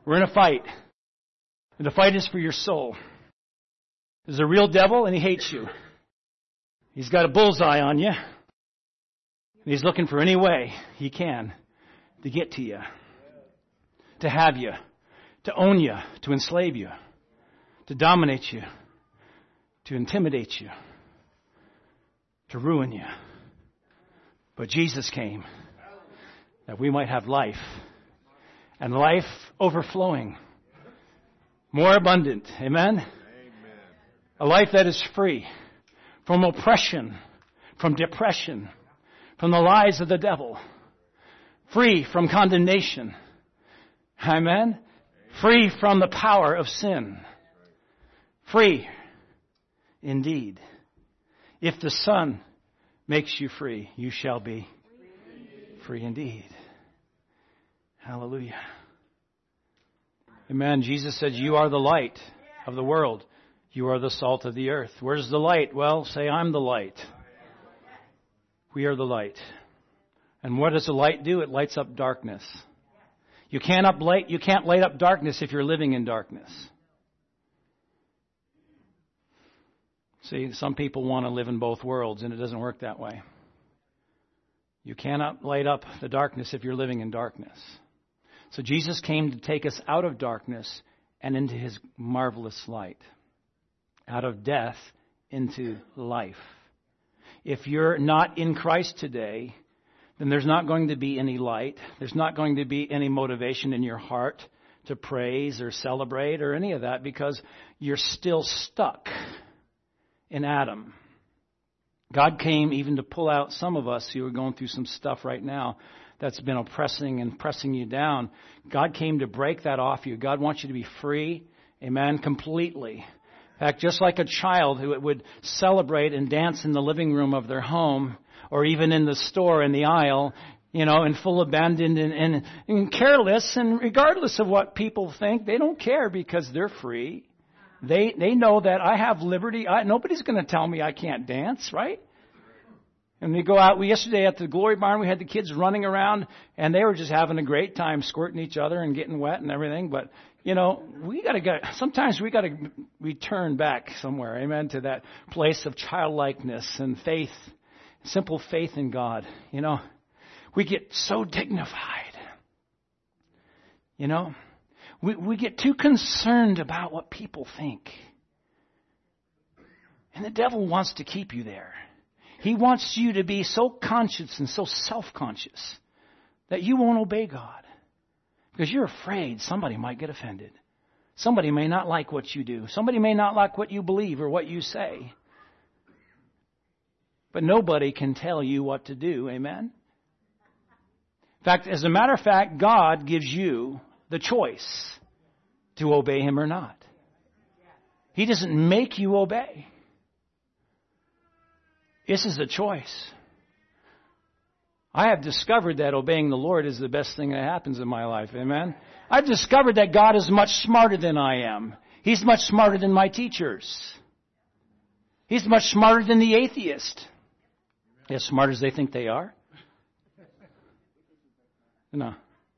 We're in a fight. And the fight is for your soul. There's a real devil and he hates you. He's got a bullseye on you. And he's looking for any way he can to get to you. To have you. To own you. To enslave you. To dominate you. To intimidate you. To ruin you. But Jesus came that we might have life. And life overflowing. More abundant. Amen? A life that is free from oppression, from depression, from the lies of the devil. Free from condemnation. Amen? Free from the power of sin. Free indeed. If the Son makes you free, you shall be free indeed. Hallelujah. Amen. Jesus said, you are the light of the world. You are the salt of the earth. Where's the light? Well, say, I'm the light. We are the light. And what does the light do? It lights up darkness. You can't light up darkness if you're living in darkness. See, some people want to live in both worlds, and it doesn't work that way. You cannot light up the darkness if you're living in darkness. So Jesus came to take us out of darkness and into His marvelous light. Out of death into life. If you're not in Christ today, then there's not going to be any light. There's not going to be any motivation in your heart to praise or celebrate or any of that, because you're still stuck in Adam. God came even to pull out some of us who are going through some stuff right now that's been oppressing and pressing you down. God came to break that off you. God wants you to be free, amen, completely. In fact, just like a child who would celebrate and dance in the living room of their home, or even in the store in the aisle, in full abandon and careless, and regardless of what people think, they don't care because they're free. They know that I have liberty. Nobody's going to tell me I can't dance, right? And we go out. Yesterday at the Glory Barn, we had the kids running around, and they were just having a great time, squirting each other and getting wet and everything. But sometimes we got to return back somewhere, amen, to that place of childlikeness and faith, simple faith in God. We get so dignified. We get too concerned about what people think. And the devil wants to keep you there. He wants you to be so conscious and so self-conscious that you won't obey God. Because you're afraid somebody might get offended. Somebody may not like what you do. Somebody may not like what you believe or what you say. But nobody can tell you what to do. Amen? In fact, as a matter of fact, God gives you the choice to obey Him or not. He doesn't make you obey. This is a choice. I have discovered that obeying the Lord is the best thing that happens in my life. Amen? I've discovered that God is much smarter than I am. He's much smarter than my teachers. He's much smarter than the atheist. As smart as they think they are. No.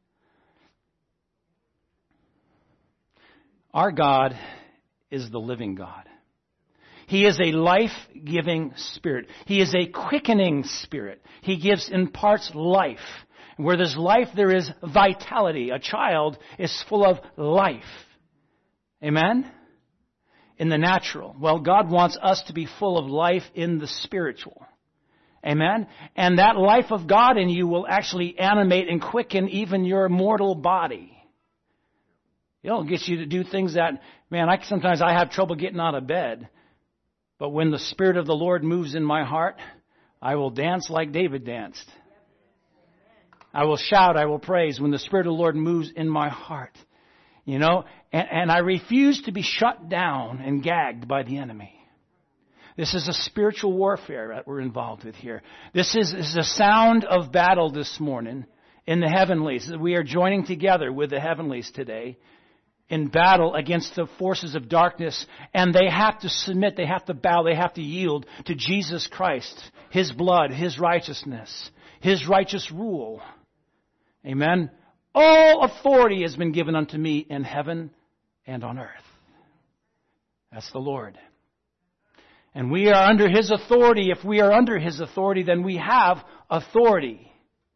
Our God is the living God. He is a life-giving Spirit. He is a quickening Spirit. He imparts life. And where there's life, there is vitality. A child is full of life. Amen? In the natural. Well, God wants us to be full of life in the spiritual. Amen? And that life of God in you will actually animate and quicken even your mortal body. It'll get you to do things that, sometimes I have trouble getting out of bed. But when the Spirit of the Lord moves in my heart, I will dance like David danced. I will shout, I will praise when the Spirit of the Lord moves in my heart. And I refuse to be shut down and gagged by the enemy. This is a spiritual warfare that we're involved with here. This is a sound of battle this morning in the heavenlies. We are joining together with the heavenlies today in battle against the forces of darkness, and they have to submit, they have to bow, they have to yield to Jesus Christ, His blood, His righteousness, His righteous rule. Amen? All authority has been given unto me in heaven and on earth. That's the Lord. And we are under His authority. If we are under His authority, then we have authority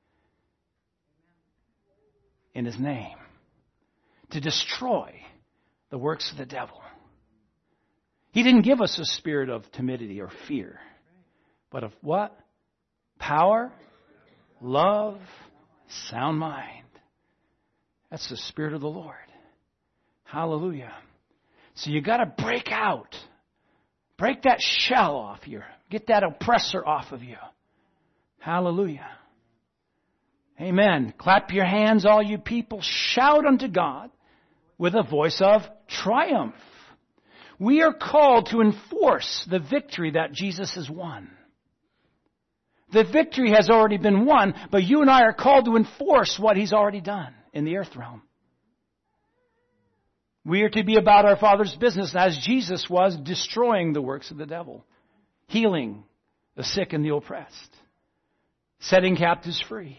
in His name to destroy the works of the devil. He didn't give us a spirit of timidity or fear, but of what? Power, love, sound mind. That's the Spirit of the Lord. Hallelujah. So you got to break out. Break that shell off you. Get that oppressor off of you. Hallelujah. Amen. Clap your hands, all you people. Shout unto God with a voice of triumph. We are called to enforce the victory that Jesus has won. The victory has already been won, but you and I are called to enforce what He's already done in the earth realm. We are to be about our Father's business as Jesus was, destroying the works of the devil, healing the sick and the oppressed, setting captives free,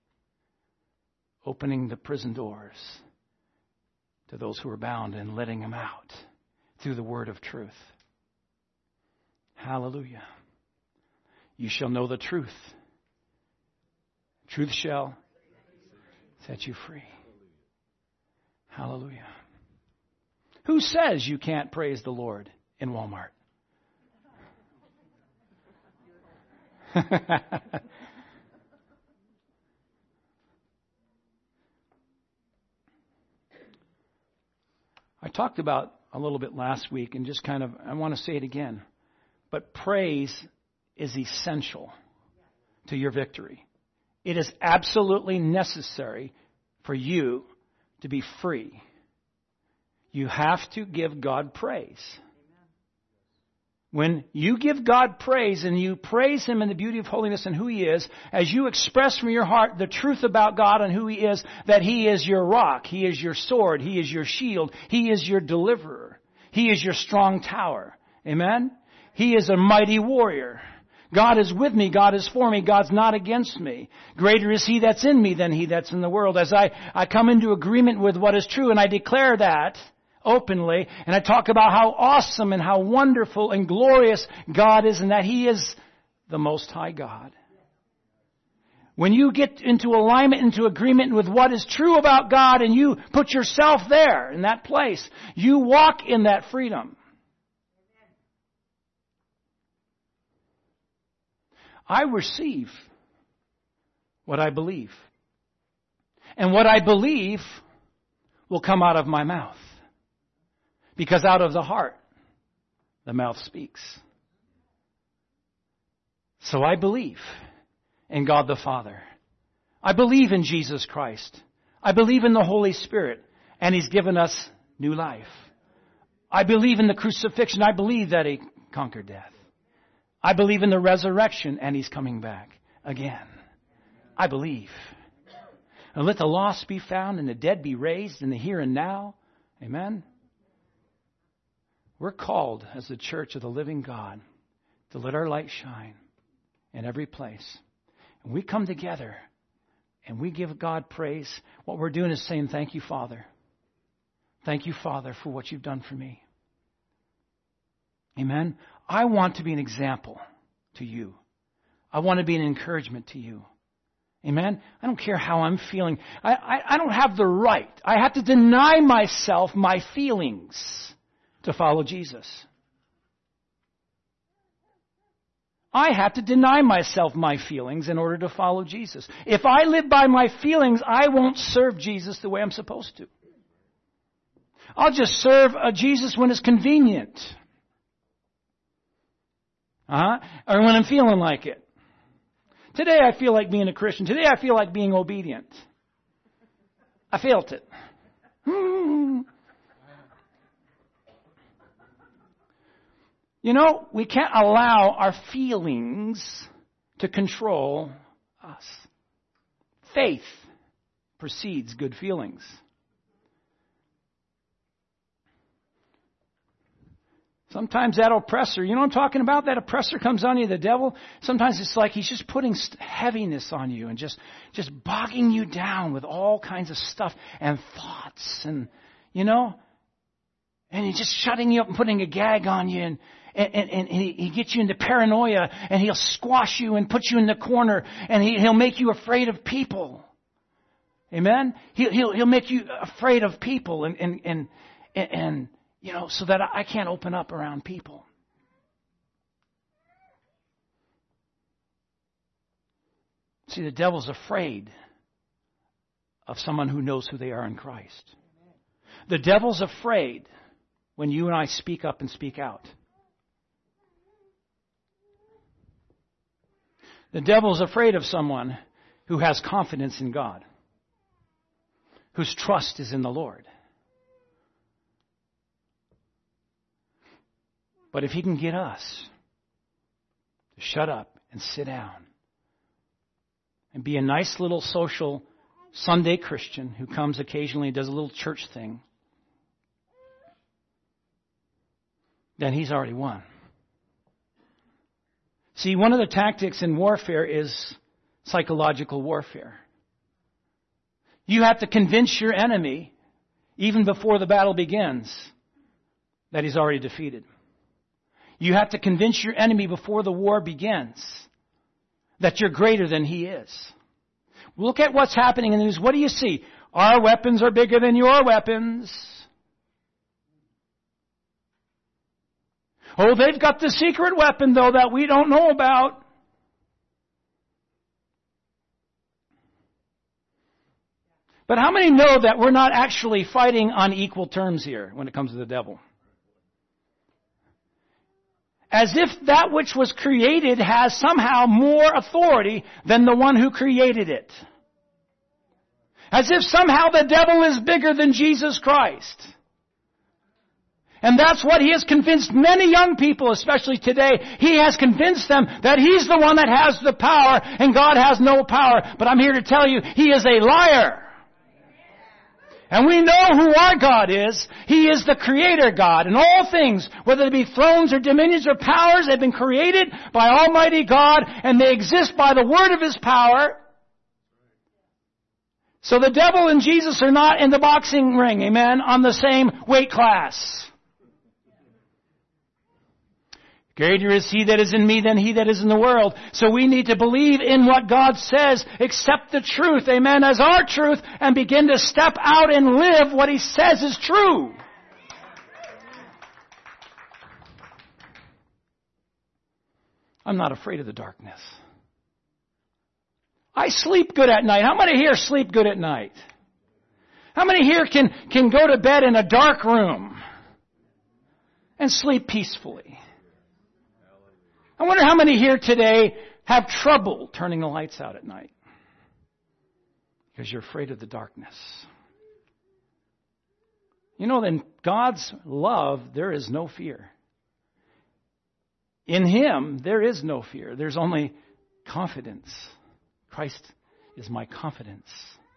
opening the prison doors to those who are bound and letting them out through the word of truth. Hallelujah. You shall know the truth. Truth shall set you free. Hallelujah. Who says you can't praise the Lord in Walmart? I talked about a little bit last week and just I want to say it again. But praise is essential to your victory. It is absolutely necessary for you to be free. You have to give God praise. When you give God praise and you praise Him in the beauty of holiness and who He is, as you express from your heart the truth about God and who He is, that He is your rock, He is your sword, He is your shield, He is your deliverer, He is your strong tower. Amen? He is a mighty warrior. God is with me. God is for me. God's not against me. Greater is He that's in me than he that's in the world. As I come into agreement with what is true and I declare that openly, and I talk about how awesome and how wonderful and glorious God is and that He is the Most High God. When you get into alignment, into agreement with what is true about God and you put yourself there in that place, you walk in that freedom. I receive what I believe. And what I believe will come out of my mouth. Because out of the heart, the mouth speaks. So I believe in God the Father. I believe in Jesus Christ. I believe in the Holy Spirit. And He's given us new life. I believe in the crucifixion. I believe that He conquered death. I believe in the resurrection and He's coming back again. I believe. And let the lost be found and the dead be raised in the here and now. Amen. We're called as the church of the living God to let our light shine in every place. And we come together and we give God praise. What we're doing is saying, thank you, Father. Thank you, Father, for what you've done for me. Amen. I want to be an example to you. I want to be an encouragement to you. Amen. I don't care how I'm feeling. I don't have the right. I have to deny myself my feelings to follow Jesus. I have to deny myself my feelings in order to follow Jesus. If I live by my feelings, I won't serve Jesus the way I'm supposed to. I'll just serve Jesus when it's convenient. Or when I'm feeling like it. Today I feel like being a Christian. Today I feel like being obedient. I felt it. You know, we can't allow our feelings to control us. Faith precedes good feelings. Sometimes that oppressor, you know what I'm talking about? That oppressor comes on you, the devil. Sometimes it's like he's just putting heaviness on you and just bogging you down with all kinds of stuff and thoughts and, and he's just shutting you up and putting a gag on you and he gets you into paranoia and he'll squash you and put you in the corner and he'll make you afraid of people. Amen? He'll make you afraid of people and so that I can't open up around people. See, the devil's afraid of someone who knows who they are in Christ. The devil's afraid when you and I speak up and speak out. The devil's afraid of someone who has confidence in God, whose trust is in the Lord. But if he can get us to shut up and sit down and be a nice little social Sunday Christian who comes occasionally and does a little church thing, then he's already won. See, one of the tactics in warfare is psychological warfare. You have to convince your enemy, even before the battle begins, that he's already defeated. You have to convince your enemy before the war begins that you're greater than he is. Look at what's happening in the news. What do you see? Our weapons are bigger than your weapons. Oh, they've got the secret weapon, though, that we don't know about. But how many know that we're not actually fighting on equal terms here when it comes to the devil? As if that which was created has somehow more authority than the one who created it. As if somehow the devil is bigger than Jesus Christ. And that's what he has convinced many young people, especially today. He has convinced them that he's the one that has the power and God has no power. But I'm here to tell you, he is a liar. And we know who our God is. He is the Creator God. And all things, whether they be thrones or dominions or powers, have been created by Almighty God, and they exist by the word of His power. So the devil and Jesus are not in the boxing ring, amen, on the same weight class. Greater is He that is in me than he that is in the world. So we need to believe in what God says, accept the truth, amen, as our truth, and begin to step out and live what He says is true. I'm not afraid of the darkness. I sleep good at night. How many here sleep good at night? How many here can go to bed in a dark room and sleep peacefully? I wonder how many here today have trouble turning the lights out at night because you're afraid of the darkness. You know, in God's love, there is no fear. In Him, there is no fear. There's only confidence. Christ is my confidence.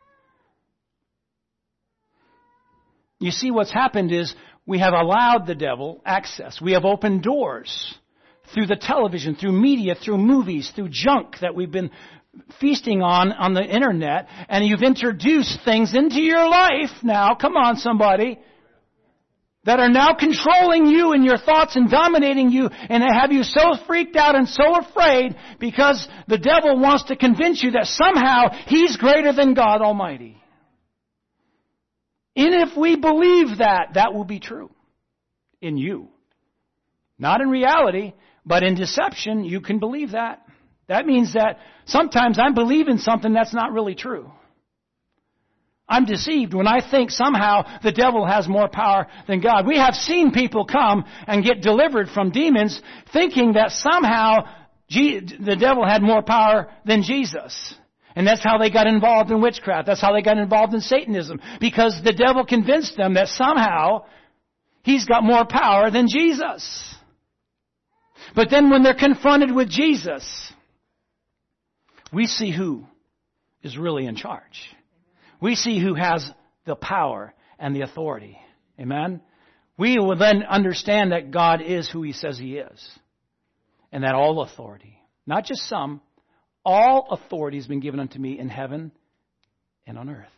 You see, what's happened is we have allowed the devil access. We have opened doors. Through the television, through media, through movies, through junk that we've been feasting on the internet, and you've introduced things into your life now, come on somebody, that are now controlling you and your thoughts and dominating you, and they have you so freaked out and so afraid because the devil wants to convince you that somehow he's greater than God Almighty. And if we believe that, that will be true in you. Not in reality, but in deception, you can believe that. That means that sometimes I'm believing something that's not really true. I'm deceived when I think somehow the devil has more power than God. We have seen people come and get delivered from demons thinking that somehow the devil had more power than Jesus. And that's how they got involved in witchcraft. That's how they got involved in Satanism. Because the devil convinced them that somehow he's got more power than Jesus. But then when they're confronted with Jesus, we see who is really in charge. We see who has the power and the authority. Amen? we will then understand that God is who He says He is. And that all authority, not just some, all authority has been given unto me in heaven and on earth.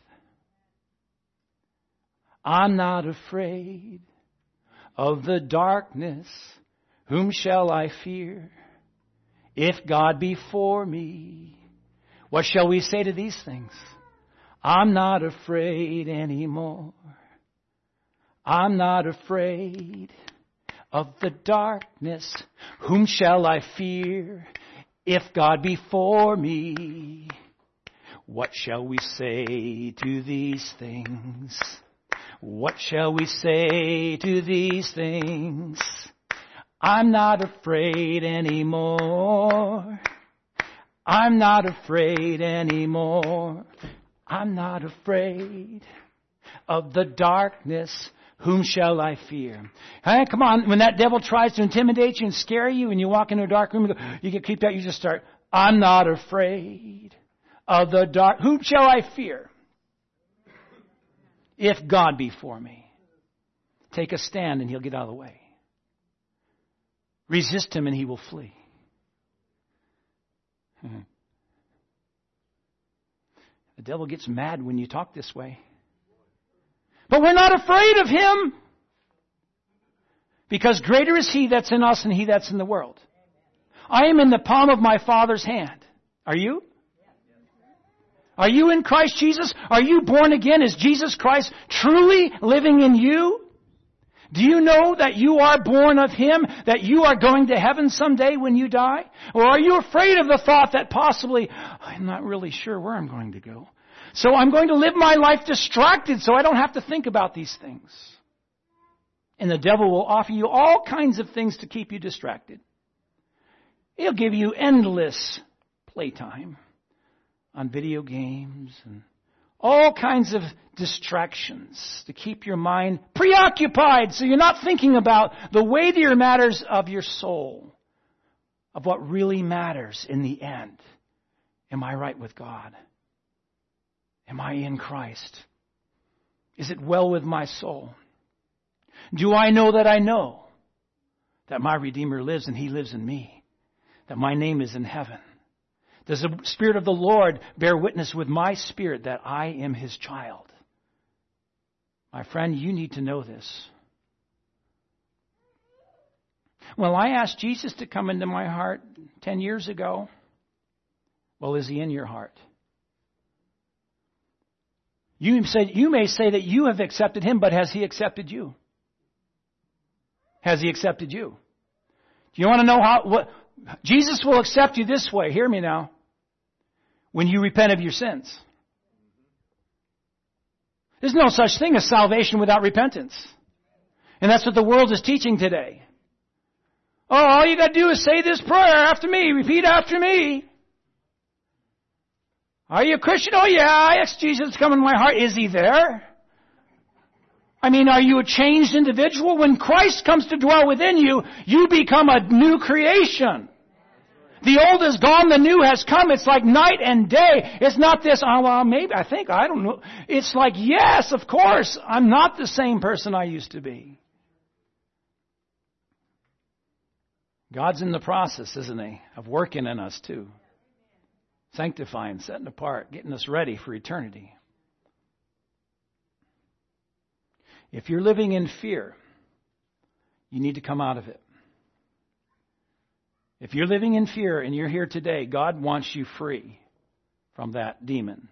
I'm not afraid of the darkness. Whom shall I fear? If God be for me, what shall we say to these things? I'm not afraid anymore. I'm not afraid of the darkness. Whom shall I fear? If God be for me, what shall we say to these things? What shall we say to these things? I'm not afraid anymore. I'm not afraid anymore. I'm not afraid of the darkness. Whom shall I fear? Hey, come on. When that devil tries to intimidate you and scare you and you walk into a dark room, you get creeped out, you just start, I'm not afraid of the dark. Whom shall I fear? If God be for me. Take a stand and He'll get out of the way. Resist Him and He will flee. The devil gets mad when you talk this way. But we're not afraid of Him. Because greater is He that's in us than he that's in the world. I am in the palm of my Father's hand. Are you? Are you in Christ Jesus? Are you born again? Is Jesus Christ truly living in you? Do you know that you are born of Him? That you are going to heaven someday when you die? Or are you afraid of the thought that possibly, I'm not really sure where I'm going to go, so I'm going to live my life distracted so I don't have to think about these things? And the devil will offer you all kinds of things to keep you distracted. He'll give you endless playtime on video games and all kinds of distractions to keep your mind preoccupied so you're not thinking about the weightier matters of your soul, of what really matters in the end. Am I right with God? Am I in Christ? Is it well with my soul? Do I know that my Redeemer lives and He lives in me? That my name is in heaven? Does the Spirit of the Lord bear witness with my spirit that I am His child? My friend, you need to know this. Well, I asked Jesus to come into my heart 10 years ago. Well, is He in your heart? You may say that you have accepted Him, but has He accepted you? Has He accepted you? Do you want to know what Jesus will accept you this way? Hear me now. When you repent of your sins. There's no such thing as salvation without repentance. And that's what the world is teaching today. Oh, all you got to do is say this prayer after me. Repeat after me. Are you a Christian? Oh yeah, I asked Jesus to come into my heart. Is He there? I mean, are you a changed individual? When Christ comes to dwell within you, you become a new creation. The old is gone, the new has come. It's like night and day. It's not this, oh, well, maybe, I don't know. It's like, yes, of course, I'm not the same person I used to be. God's in the process, isn't He, of working in us too. Sanctifying, setting apart, getting us ready for eternity. If you're living in fear, you need to come out of it. If you're living in fear and you're here today, God wants you free from that demon.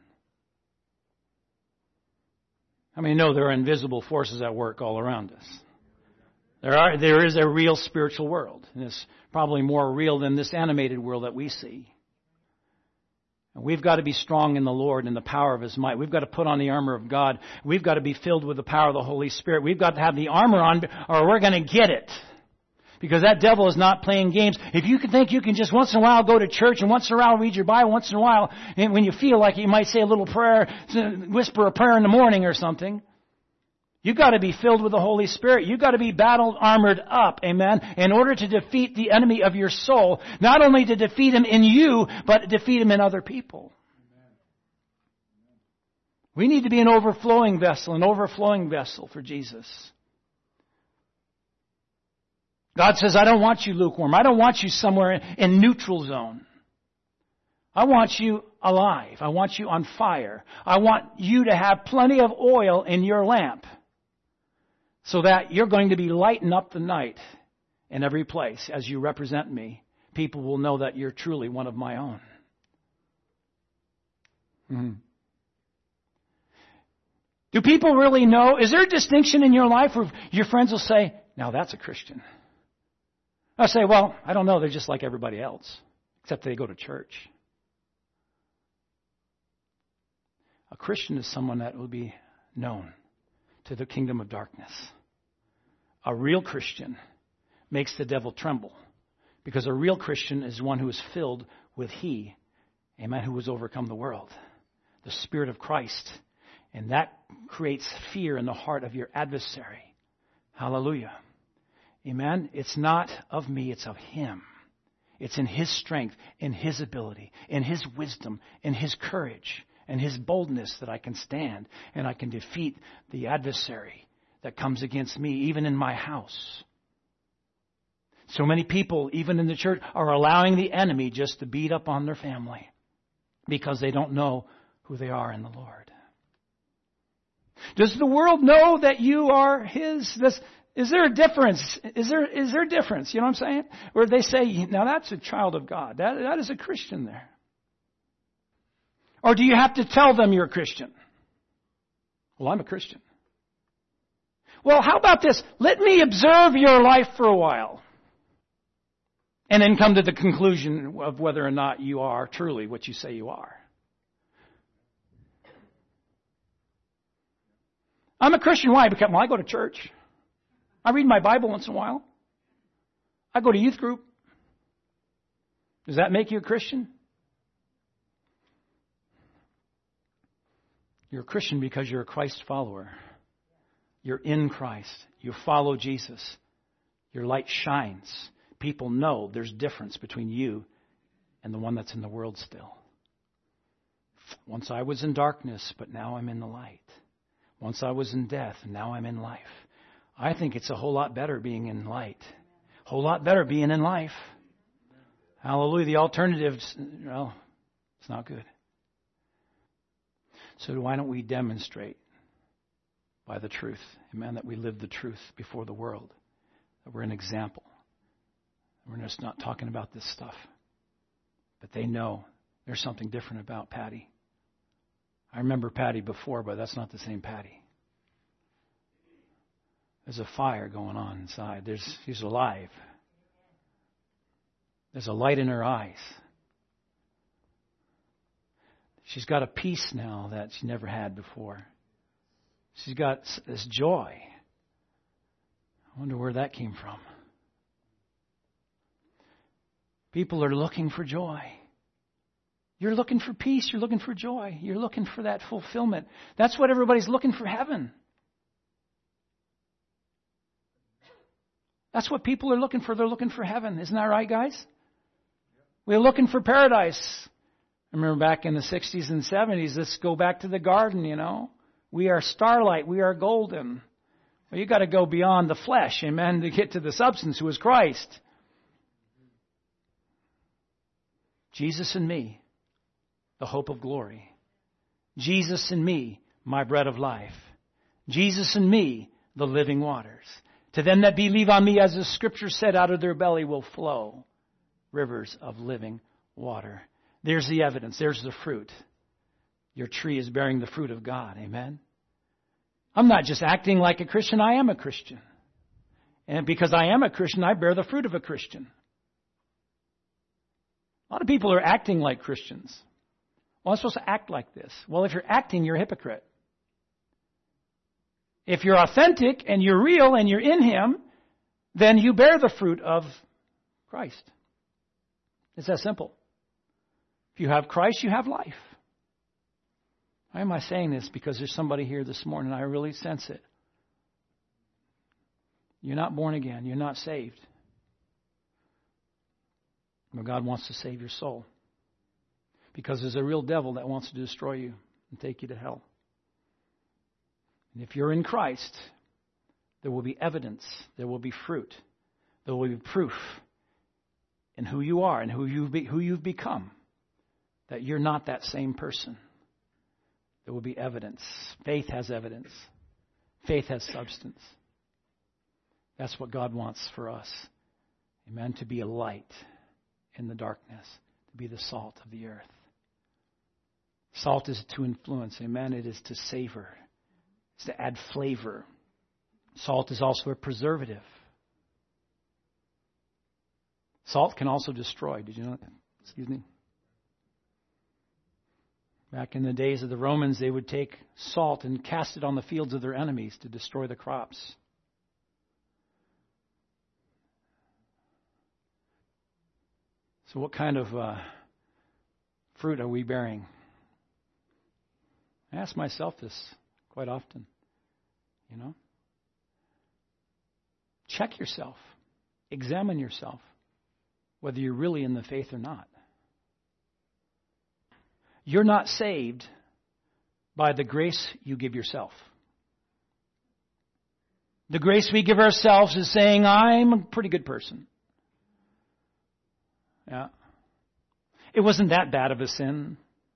How many know there are invisible forces at work all around us? There is a real spiritual world, and it's probably more real than this animated world that we see. And we've got to be strong in the Lord and the power of His might. We've got to put on the armor of God. We've got to be filled with the power of the Holy Spirit. We've got to have the armor on, or we're going to get it. Because that devil is not playing games. If you can think you can just once in a while go to church and once in a while read your Bible, once in a while, and when you feel like you might say a little prayer, whisper a prayer in the morning or something. You've got to be filled with the Holy Spirit. You've got to be battle armored up, amen, in order to defeat the enemy of your soul. Not only to defeat him in you, but defeat him in other people. We need to be an overflowing vessel for Jesus. God says, I don't want you lukewarm. I don't want you somewhere in neutral zone. I want you alive. I want you on fire. I want you to have plenty of oil in your lamp so that you're going to be lighting up the night in every place as you represent me. People will know that you're truly one of my own. Mm-hmm. Do people really know? Is there a distinction in your life where your friends will say, now that's a Christian? I'll say, well, I don't know. They're just like everybody else, except they go to church. A Christian is someone that will be known to the kingdom of darkness. A real Christian makes the devil tremble, because a real Christian is one who is filled with He, amen, who has overcome the world, the Spirit of Christ. And that creates fear in the heart of your adversary. Hallelujah. Amen. It's not of me, it's of Him. It's in His strength, in His ability, in His wisdom, in His courage, and His boldness that I can stand and I can defeat the adversary that comes against me, even in my house. So many people, even in the church, are allowing the enemy just to beat up on their family because they don't know who they are in the Lord. Does the world know that you are His? Is there a difference? Is there a difference? You know what I'm saying? Where they say, now that's a child of God. That is a Christian there. Or do you have to tell them you're a Christian? Well, I'm a Christian. Well, how about this? Let me observe your life for a while. And then come to the conclusion of whether or not you are truly what you say you are. I'm a Christian. Why? Because I go to church. I read my Bible once in a while. I go to youth group. Does that make you a Christian? You're a Christian because you're a Christ follower. You're in Christ. You follow Jesus. Your light shines. People know there's difference between you and the one that's in the world still. Once I was in darkness, but now I'm in the light. Once I was in death, and now I'm in life. I think it's a whole lot better being in light. A whole lot better being in life. Hallelujah. The alternatives, well, it's not good. So why don't we demonstrate by the truth, amen, that we live the truth before the world, that we're an example. We're just not talking about this stuff. But they know there's something different about Patty. I remember Patty before, but that's not the same Patty. There's a fire going on inside. She's alive. There's a light in her eyes. She's got a peace now that she never had before. She's got this joy. I wonder where that came from. People are looking for joy. You're looking for peace. You're looking for joy. You're looking for that fulfillment. That's what everybody's looking for, heaven. That's what people are looking for. They're looking for heaven. Isn't that right, guys? We're looking for paradise. I remember back in the 60s and 70s, let's go back to the garden, you know. We are starlight. We are golden. Well, you got to go beyond the flesh, amen, to get to the substance, who is Christ. Jesus in me, the hope of glory. Jesus in me, my bread of life. Jesus in me, the living waters. To them that believe on me, as the Scripture said, out of their belly will flow rivers of living water. There's the evidence. There's the fruit. Your tree is bearing the fruit of God. Amen? I'm not just acting like a Christian. I am a Christian. And because I am a Christian, I bear the fruit of a Christian. A lot of people are acting like Christians. Well, I'm supposed to act like this. Well, if you're acting, you're a hypocrite. If you're authentic and you're real and you're in Him, then you bear the fruit of Christ. It's that simple. If you have Christ, you have life. Why am I saying this? Because there's somebody here this morning. I really sense it. You're not born again. You're not saved. But God wants to save your soul. Because there's a real devil that wants to destroy you and take you to hell. And if you're in Christ, there will be evidence. There will be fruit. There will be proof in who you are and who you've become that you're not that same person. There will be evidence. Faith has evidence. Faith has substance. That's what God wants for us. Amen. To be a light in the darkness. To be the salt of the earth. Salt is to influence. Amen. It is to savor. It's to add flavor. Salt is also a preservative. Salt can also destroy. Did you know that? Excuse me. Back in the days of the Romans, they would take salt and cast it on the fields of their enemies to destroy the crops. So what kind of fruit are we bearing? I ask myself this quite often. You know? Check yourself. Examine yourself. Whether you're really in the faith or not. You're not saved by the grace you give yourself. The grace we give ourselves is saying, I'm a pretty good person. Yeah. It wasn't that bad of a sin.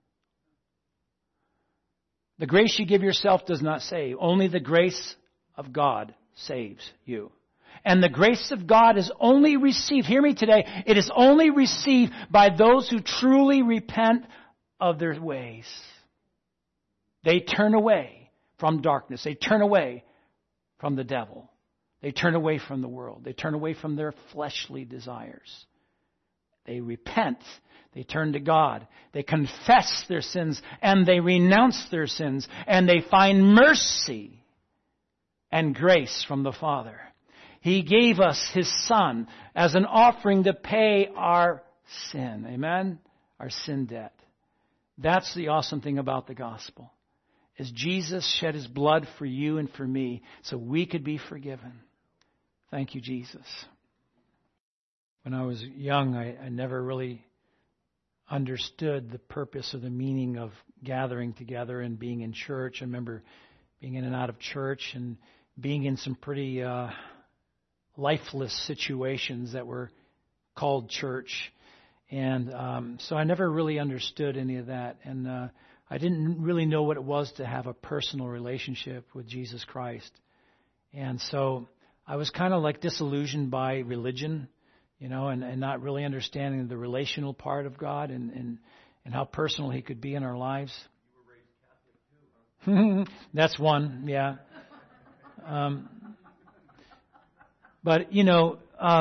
The grace you give yourself does not save. Only the grace of God saves you. And the grace of God is only received, hear me today, it is only received by those who truly repent of their ways. They turn away from darkness. They turn away from the devil. They turn away from the world. They turn away from their fleshly desires. They repent. They turn to God. They confess their sins and they renounce their sins and they find mercy and grace from the Father. He gave us His Son as an offering to pay our sin. Amen? Our sin debt. That's the awesome thing about the gospel. Is Jesus shed His blood for you and for me so we could be forgiven. Thank you, Jesus. When I was young, I never really understood the purpose or the meaning of gathering together and being in church. I remember being in and out of church and being in some pretty lifeless situations that were called church. And so I never really understood any of that. And I didn't really know what it was to have a personal relationship with Jesus Christ. And so I was kind of like disillusioned by religion, you know, and not really understanding the relational part of God and how personal He could be in our lives. You were raised Catholic too, huh? That's one, yeah. But, you know,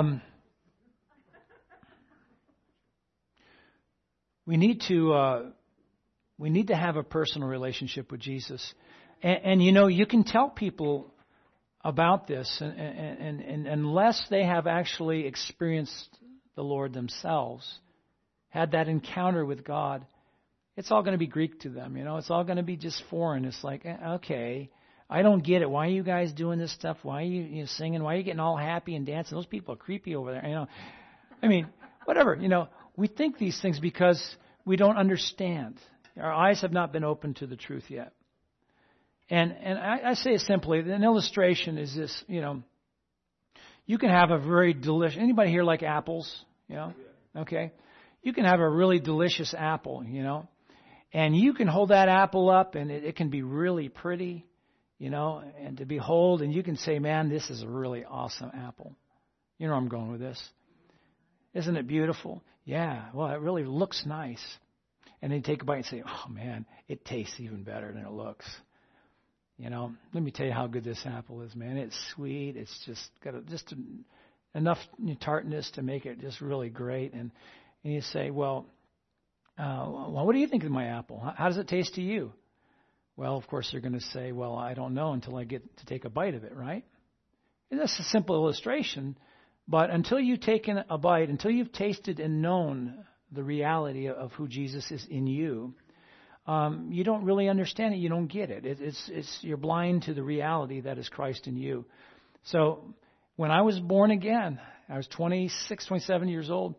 we need to have a personal relationship with Jesus. And you know, you can tell people about this, and unless they have actually experienced the Lord themselves, had that encounter with God, it's all going to be Greek to them. You know, it's all going to be just foreign. It's like, okay, I don't get it. Why are you guys doing this stuff? Why are you singing? Why are you getting all happy and dancing? Those people are creepy over there. You know, I mean, whatever. You know, we think these things because we don't understand. Our eyes have not been opened to the truth yet. And I say it simply. An illustration is this. You know, you can have a very delicious. Anybody here like apples? You know, okay. You can have a really delicious apple. You know, and you can hold that apple up, and it can be really pretty. You know, and to behold, and you can say, man, this is a really awesome apple. You know where I'm going with this. Isn't it beautiful? Yeah, well, it really looks nice. And then you take a bite and say, oh, man, it tastes even better than it looks. You know, let me tell you how good this apple is, man. It's sweet. It's just got enough tartness to make it just really great. And you say, well, what do you think of my apple? How does it taste to you? Well, of course, they're going to say, well, I don't know until I get to take a bite of it, right? And that's a simple illustration. But until you've taken a bite, until you've tasted and known the reality of who Jesus is in you, you don't really understand it. You don't get it. You're blind to the reality that is Christ in you. So when I was born again, I was 26, 27 years old.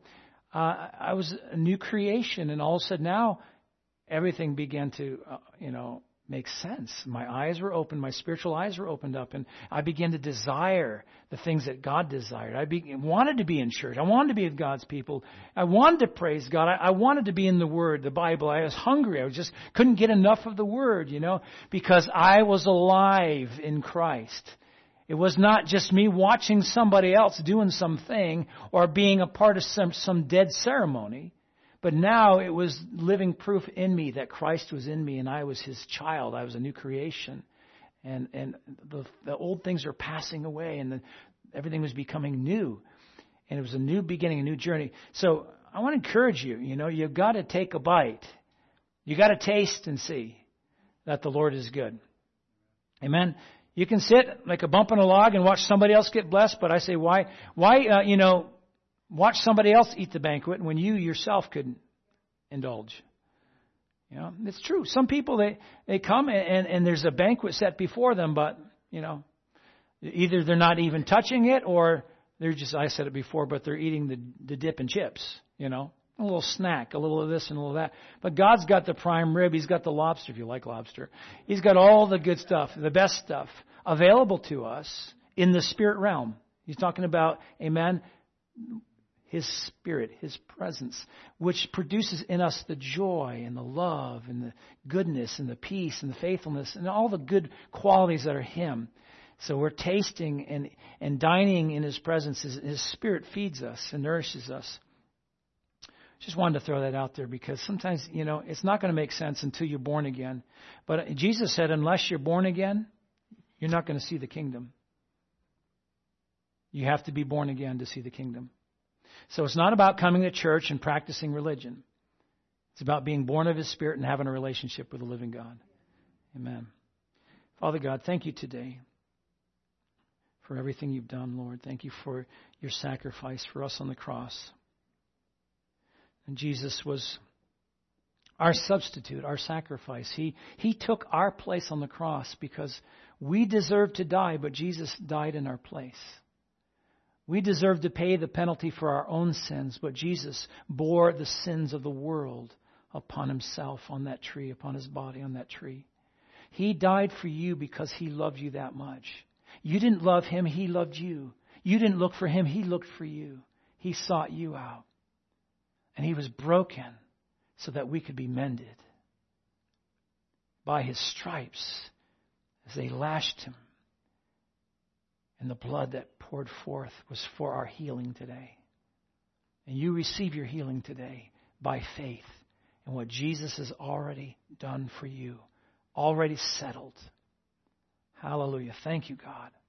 I was a new creation, and all of a sudden now everything began to, makes sense. My eyes were opened, my spiritual eyes were opened up, and I began to desire the things that God desired. I wanted to be in church. I wanted to be with God's people. I wanted to praise God. I wanted to be in the Word, the Bible. I was hungry. I just couldn't get enough of the Word, because I was alive in Christ. It was not just me watching somebody else doing something or being a part of some dead ceremony. But now it was living proof in me that Christ was in me and I was His child. I was a new creation. And the old things are passing away and everything was becoming new. And it was a new beginning, a new journey. So I want to encourage you, you've got to take a bite. You've got to taste and see that the Lord is good. Amen. You can sit like a bump on a log and watch somebody else get blessed. But I say, why, watch somebody else eat the banquet when you yourself could indulge. It's true. Some people, they come and there's a banquet set before them, but, either they're not even touching it or they're just, I said it before, but they're eating the dip and chips, a little snack, a little of this and a little of that. But God's got the prime rib. He's got the lobster, if you like lobster. He's got all the good stuff, the best stuff available to us in the spirit realm. He's talking about, amen, His Spirit, His presence, which produces in us the joy and the love and the goodness and the peace and the faithfulness and all the good qualities that are Him. So we're tasting and dining in His presence. His Spirit feeds us and nourishes us. Just wanted to throw that out there because sometimes, it's not going to make sense until you're born again. But Jesus said, unless you're born again, you're not going to see the kingdom. You have to be born again to see the kingdom. So it's not about coming to church and practicing religion. It's about being born of His Spirit and having a relationship with the living God. Amen. Father God, thank You today for everything You've done, Lord. Thank You for Your sacrifice for us on the cross. And Jesus was our substitute, our sacrifice. He took our place on the cross because we deserved to die, but Jesus died in our place. We deserve to pay the penalty for our own sins, but Jesus bore the sins of the world upon Himself on that tree, upon His body on that tree. He died for you because He loved you that much. You didn't love Him, He loved you. You didn't look for Him, He looked for you. He sought you out. And He was broken so that we could be mended. By His stripes, as they lashed Him, and the blood that poured forth was for our healing today. And you receive your healing today by faith in what Jesus has already done for you, already settled. Hallelujah. Thank you, God.